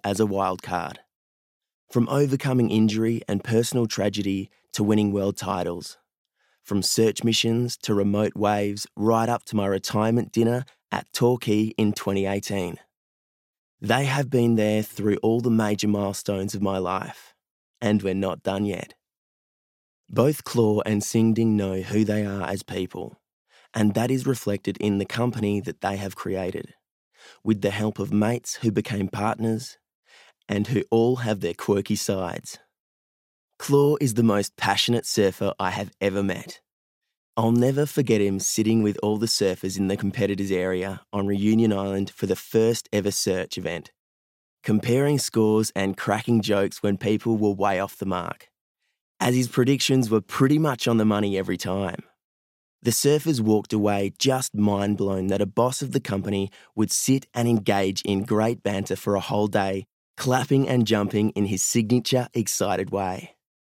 as a wild card. From overcoming injury and personal tragedy to winning world titles. From search missions to remote waves, right up to my retirement dinner at Torquay in 2018. They have been there through all the major milestones of my life, and we're not done yet. Both Claw and Singding know who they are as people, and that is reflected in the company that they have created, with the help of mates who became partners and who all have their quirky sides. Claw is the most passionate surfer I have ever met. I'll never forget him sitting with all the surfers in the competitors area on Reunion Island for the first ever search event, comparing scores and cracking jokes when people were way off the mark, as his predictions were pretty much on the money every time. The surfers walked away just mind blown that a boss of the company would sit and engage in great banter for a whole day, clapping and jumping in his signature excited way.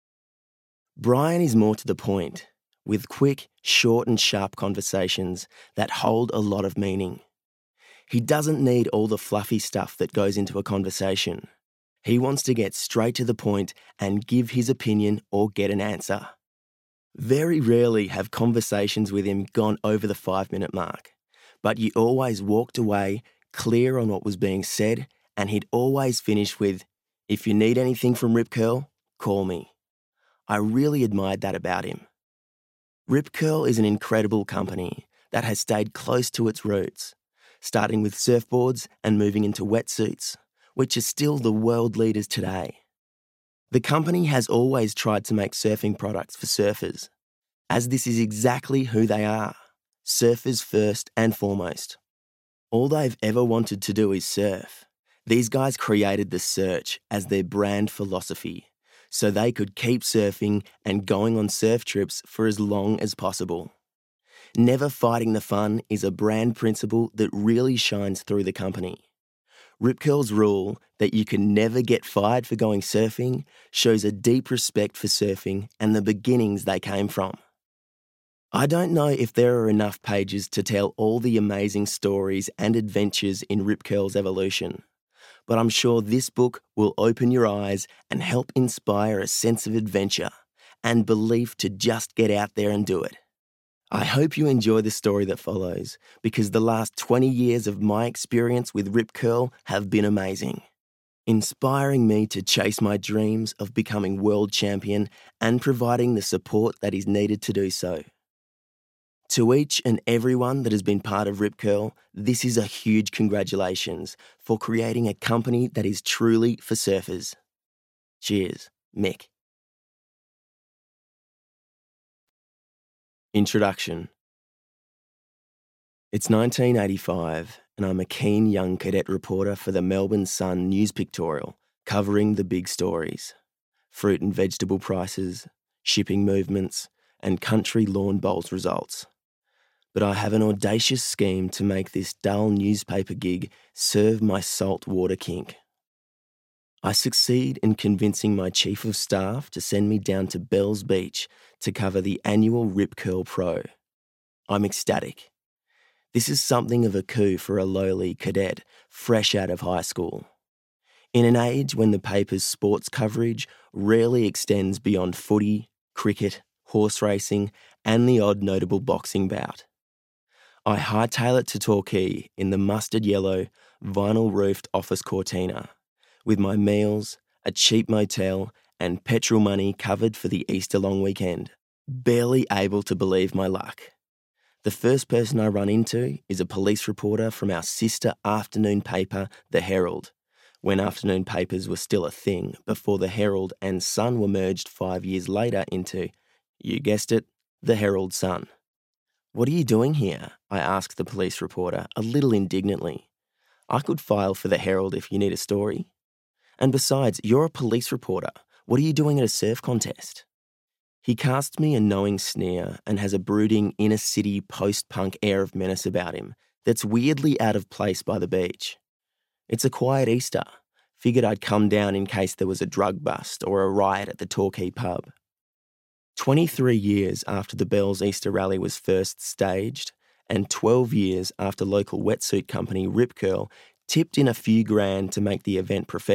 Brian is more to the point, with quick, short and sharp conversations that hold a lot of meaning. He doesn't need all the fluffy stuff that goes into a conversation. He wants to get straight to the point and give his opinion or get an answer. Very rarely have conversations with him gone over the 5-minute mark, but you always walked away clear on what was being said, and he'd always finish with, "If you need anything from Rip Curl, call me." I really admired that about him. Rip Curl is an incredible company that has stayed close to its roots, starting with surfboards and moving into wetsuits, which are still the world leaders today. The company has always tried to make surfing products for surfers, as this is exactly who they are, surfers first and foremost. All they've ever wanted to do is surf. These guys created the Search as their brand philosophy, so they could keep surfing and going on surf trips for as long as possible. Never fighting the fun is a brand principle that really shines through the company. Rip Curl's rule that you can never get fired for going surfing shows a deep respect for surfing and the beginnings they came from. I don't know if there are enough pages to tell all the amazing stories and adventures in Rip Curl's evolution, but I'm sure this book will open your eyes and help inspire a sense of adventure and belief to just get out there and do it. I hope you enjoy the story that follows, because the last 20 years of my experience with Rip Curl have been amazing, inspiring me to chase my dreams of becoming world champion and providing the support that is needed to do so. To each and everyone that has been part of Rip Curl, this is a huge congratulations for creating a company that is truly for surfers. Cheers, Mick. Introduction. It's 1985 and I'm a keen young cadet reporter for the Melbourne Sun news pictorial covering the big stories: fruit and vegetable prices, shipping movements, and country lawn bowls results. But I have an audacious scheme to make this dull newspaper gig serve my saltwater kink. I succeed in convincing my chief of staff to send me down to Bells Beach to cover the annual Rip Curl Pro. I'm ecstatic. This is something of a coup for a lowly cadet fresh out of high school. In an age when the paper's sports coverage rarely extends beyond footy, cricket, horse racing, and the odd notable boxing bout. I hightail it to Torquay in the mustard yellow, vinyl-roofed office Cortina, with my meals, a cheap motel, and petrol money covered for the Easter long weekend, barely able to believe my luck. The first person I run into is a police reporter from our sister afternoon paper, The Herald, when afternoon papers were still a thing before The Herald and Sun were merged 5 years later into, you guessed it, The Herald Sun. "What are you doing here?" I asked the police reporter, a little indignantly. "I could file for the Herald if you need a story. And besides, you're a police reporter. What are you doing at a surf contest?" He casts me a knowing sneer and has a brooding inner-city post-punk air of menace about him that's weirdly out of place by the beach. It's a quiet Easter. Figured I'd come down in case there was a drug bust or a riot at the Torquay pub. 23 years after the Bells Easter Rally was first staged, and 12 years after local wetsuit company Rip Curl tipped in a few grand to make the event professional,